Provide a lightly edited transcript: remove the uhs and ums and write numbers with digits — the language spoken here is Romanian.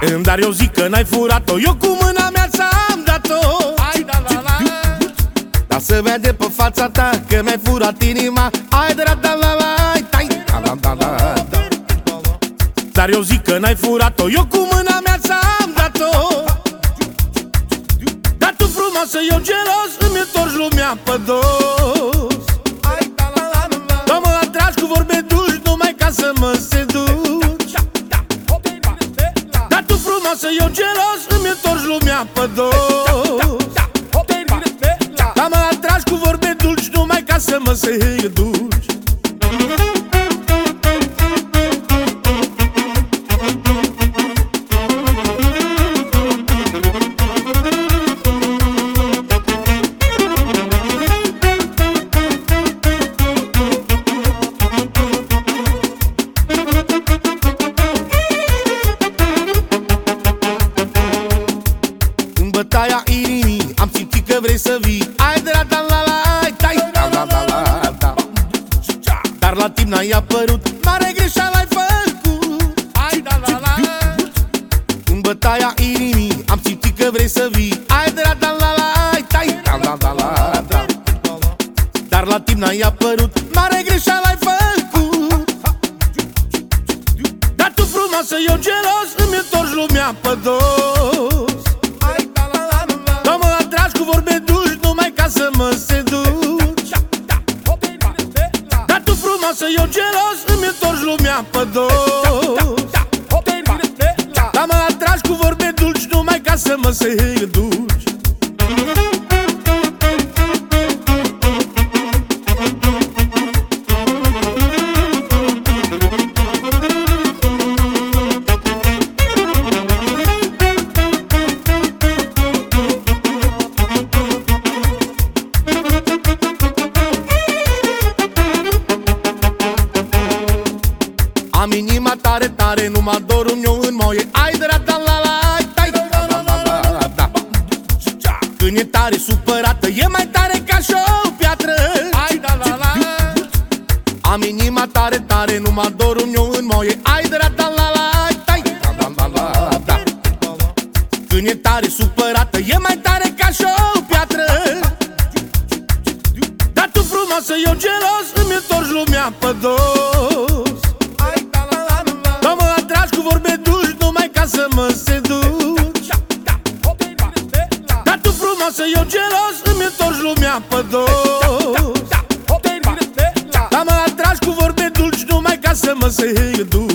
Dar eu zic că n-ai furat-o, eu cu mâna mea ți-am dat-o. Dar se vede pe fața ta că mi-ai furat inima. Ai da da la la, tai da da da. Dar eu zic că n-ai furat-o, eu cu mâna mea ți-am dat-o. Dar tu frumoasă, eu gelos, îmi întorci lumea pe dos. Dar mă atragi cu vorbe dulci, numai ca să mă seduci. Dar tu frumoasă, eu gelos, îmi întorci lumea pe dos. Dar mă atragi cu vorbe dulci, numai ca să mă seduci. Bătaia inimii am simțit că vrei să vii. Ai de la da la la, tai da da da la da. Dar la timp n-ai apărut, mare greșeală ai făcut. Ai da la la. În bătaia inimii am simțit că vrei să vii. Ai de la da la la, tai da da da la da. Dar la timp n-ai apărut, mare greșeală ai făcut. Dar tu frumoasă, eu gelos, îmi întorci lumea pe dos. Cu vorbe dulci, numai ca să mă seduci. Dar tu frumoasă, eu gelos, îmi întorci lumea pe dos. Dar mă atragi cu vorbe dulci, numai ca să mă seduci. Am inima tare, tare, numai dorul meu în moie. Ai de la da la la, tai da da da da. Când e tare supărată, e mai tare ca și o piatră. Ai da la la. Am inima tare, tare, numai dorul meu în moie. Ai de la da la la, tai da da da da. Când e tare supărată, e mai tare ca și o piatră. Dar tu frumoasă, eu gelos, îmi întorci lumea pe dos. Să mă seduci. Dar tu frumoasă, eu gelos, îmi întorci lumea pe dos. Dar mă atragi cu vorbe dulci, numai ca să mă seduci.